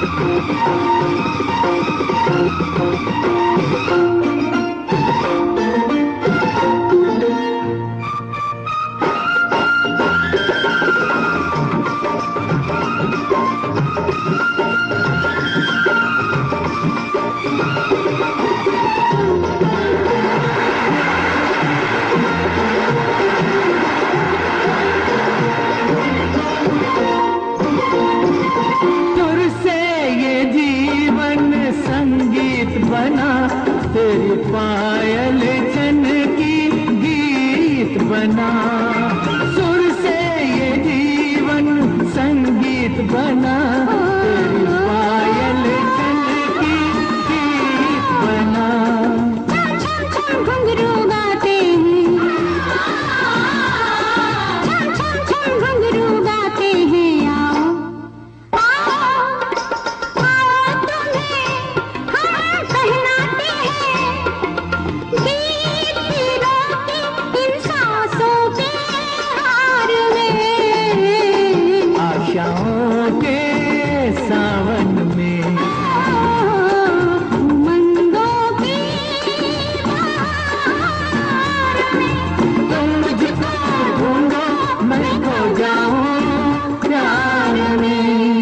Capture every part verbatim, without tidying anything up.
तेरी पायल छन की गीत बना, सुर से ये जीवन संगीत बना। तेरी पायल छन की गीत बना। छम छम घुंघरू गाते हैं, छम छम छम घुंघरू गाते हैं। आओ आओ आओ तुम्हें हम पहनाते हैं गीत पीरों के इन सांसों के हार में। आशाओं के सावन में, उमंगों की बहार में। तुम मुझको ढूंढो मैं खो जाऊं प्यार में।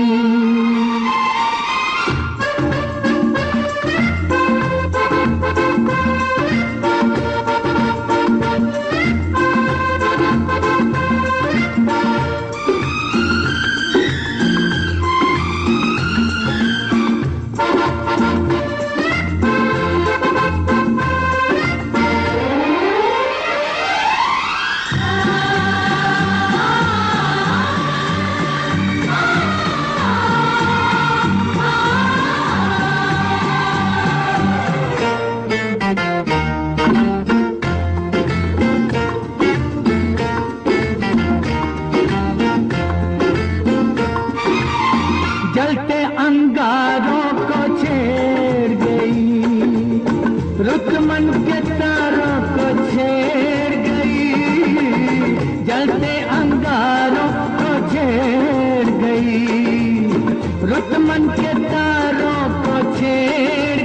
जलते अंगारों को छेड़ गई, रुत मन के तारों को छेड़ गई। जलते अंगारों को छेड़ गई, रुत मन के तारों को छेड़